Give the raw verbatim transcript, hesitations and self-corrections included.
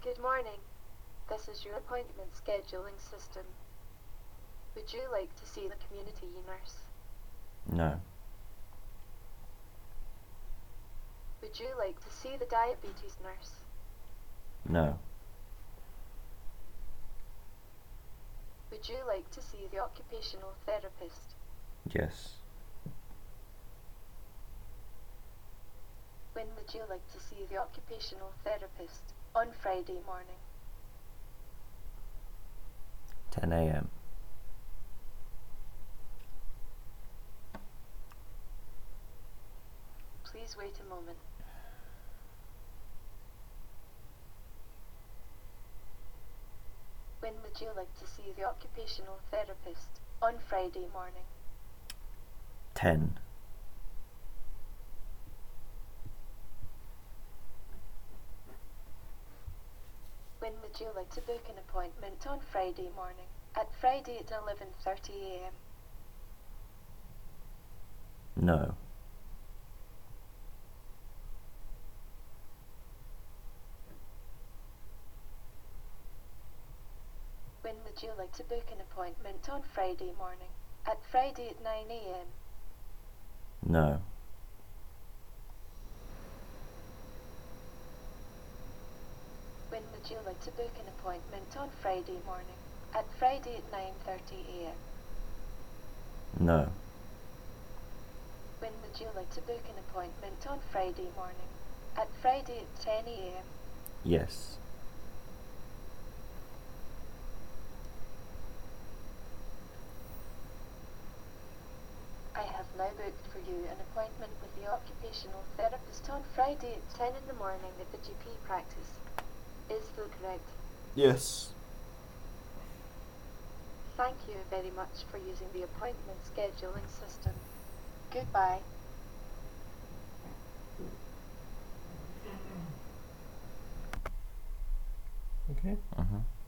Good morning. This is your appointment scheduling system. Would you like to see the community nurse? No. Would you like to see the diabetes nurse? No. Would you like to see the occupational therapist? Yes. When would you like to see the occupational therapist? On Friday morning. ten a m Please wait a moment. When would you like to see the occupational therapist? On Friday morning. ten. When would you like to book an appointment on Friday morning? At Friday at eleven thirty a m. No. When would you like to book an appointment on Friday morning? At Friday at nine a m. No. When would you like to book an appointment on Friday morning? At Friday at nine thirty a m. No. When would you like to book an appointment on Friday morning? At Friday at ten a m. Yes. I have now booked for you an appointment with the occupational therapist on Friday at ten in the morning at the G P practice. Is that correct? Yes. Thank you very much for using the appointment scheduling system. Goodbye. Okay. Mhm.